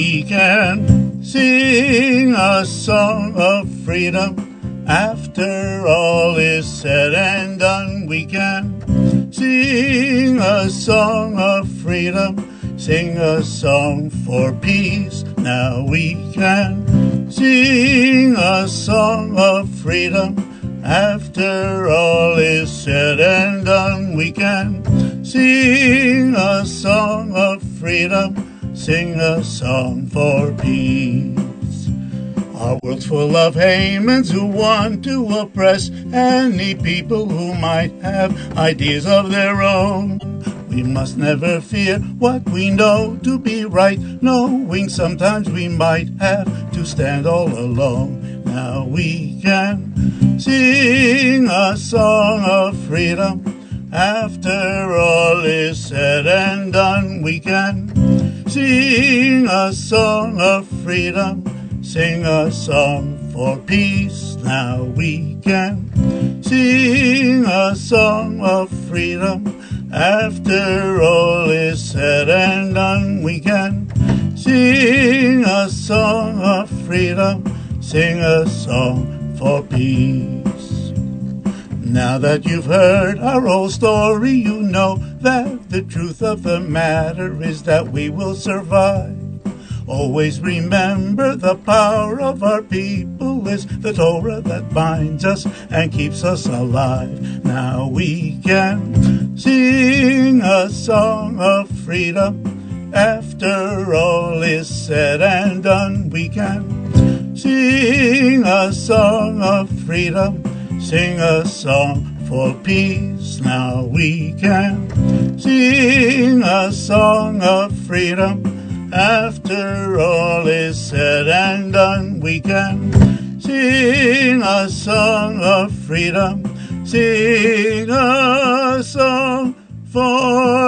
we can sing a song of freedom. After all is said and done, we can sing a song of freedom, sing a song for peace. Now we can sing a song of freedom. After all is said and done, we can sing a song of freedom, sing a song for peace. Our world's full of Hamans who want to oppress any people who might have ideas of their own. We must never fear what we know to be right, knowing sometimes we might have to stand all alone. Now we can sing a song of freedom. After all is said and done, we can sing a song of freedom, sing a song for peace. Now we can sing a song of freedom. After all is said and done, we can sing a song of freedom, sing a song for peace. Now that you've heard our whole story, you know that the truth of the matter is that we will survive. Always remember the power of our people is the Torah that binds us and keeps us alive. Now we can sing a song of freedom. After all is said and done, we can sing a song of freedom, sing a song for peace. Now we can sing a song of freedom. After all is said and done, we can sing a song of freedom, sing a song for